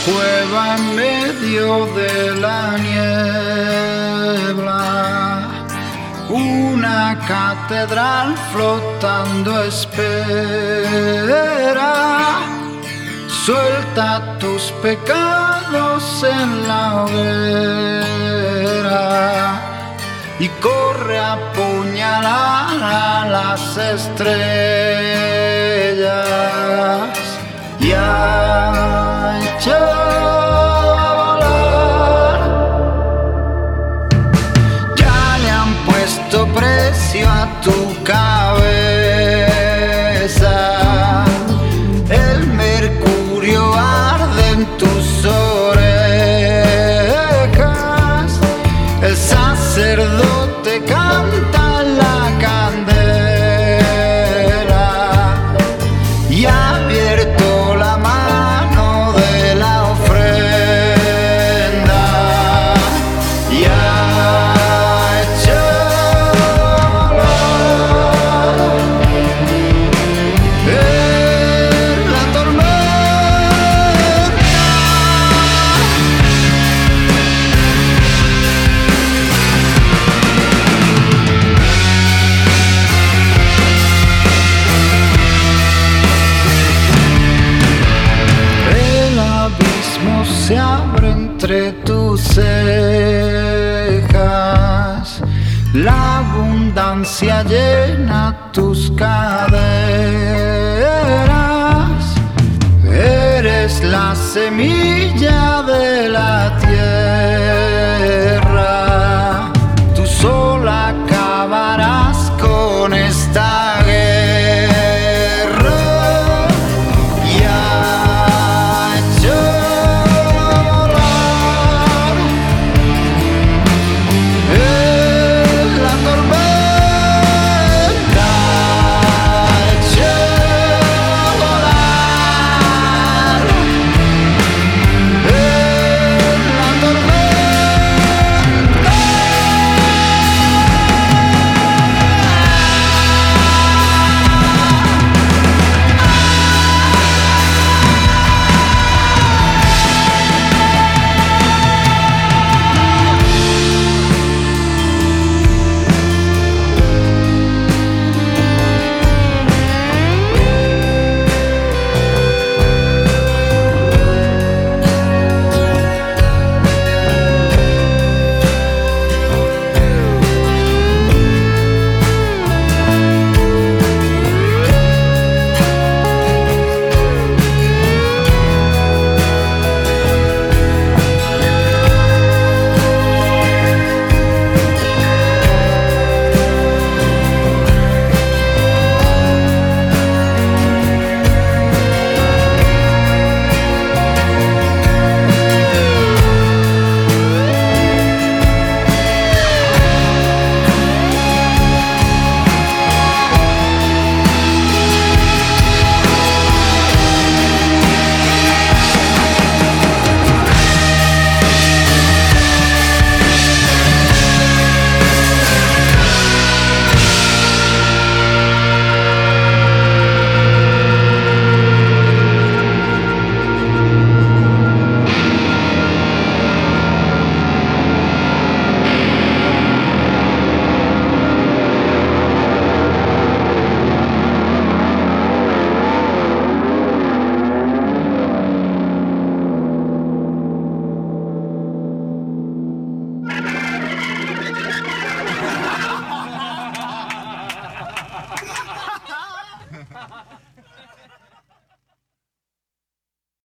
cueva en medio de la niebla, una catedral flotando espera. Suelta tus pecados en la hoguera y corre a apuñalar a las estrellas y a echar a volar. Ya le han puesto precio a tu cabeza, el mercurio arde en tus orejas, el sacerdote canta en la candela y ha abierto la mano de la ofrenda y ha echado en la tormenta. El abismo se abre entre tus cejas, la abundancia llena tus caderas. Eres la semilla de la tierra.